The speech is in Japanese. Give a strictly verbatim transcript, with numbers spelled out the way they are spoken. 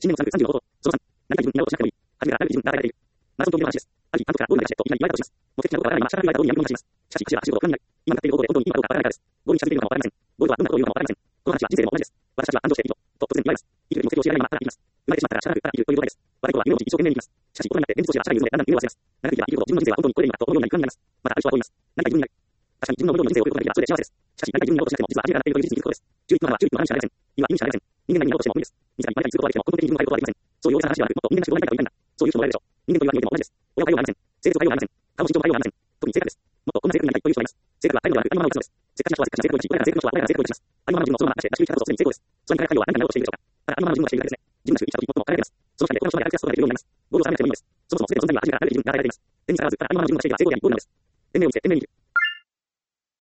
新年のさんじゅうご号。そのさん。何か自分になろうとしなくてもいい。初めから何か自分が誰々でいる。マラソン競技の話です。ある日、監督からどうなりたいといきなり言われたとします。目的地などがわからないまま、社会に言われた通りにやることになります。しかし、走ることは走ることを不可能になる。今向かっているゴールで本当にいいのかどうかわからないからです。ゴールに近づいているのかもわかりません。ゴールとはどんなことを言うのかもわかりません。この話は人生でも同じです。私たちは安城していると、と突然言われます。生きる目的を知らないまま、ただ生きます。生まれてしまったら力がいるという状態です。若い頃は夢を持ち一生懸命に生きます。しかし、大人になって現実としては力がいるので、だんだん夢を忘れます。長く生きれば生きるほど自分の人生は本当にこれでいいのかと思うような不安になります。また、ある人はこう言います。何か自分になる。確かに自分の思うように人生を送ることができればそれで幸せです。しかし、何か自分になろうとしなくても実は味がなっているという事実に気づくことです。チューリップの花はチューリップの花にしかなりません。意味は意味しかなりません。人間が意味になろうとしても無理です。自らに言われたりすることができても、根本的に自分を変えることはできません。そういう大げさな話ではなく、もっと人間らしくどうなりたいかと言ったんだ。そういう人もおられるでしょう。人間というわけにおいても同じです。親を変えようがありません。性別を変えようがありません。顔の身長も変えようがありません。特に性格です。もっとこんな性格になりたいという人がいます。性格は変えるのではなく、ありのままを生かすのです。せっかくな人はせっかくな性格を生き、これらの性格の人はこれらの性格を生かします。ありのままの自分をそのまま出して出し切り方こそすでに成功です。それに変える要は何かになろうとしているでしょうか。ただ、ありのままの自分がしているだけですね。自分らしく生きた時最も輝いています。その下で他の人まで歩き出すことができるようになります。ゴールを定めなくてもいいのです。そもそも全ての存在には初めから誰で自分が与えられています。天にさらわず、ただありのままの自分がしているが成功でありゴールなのです。天命を見て天命に生きる。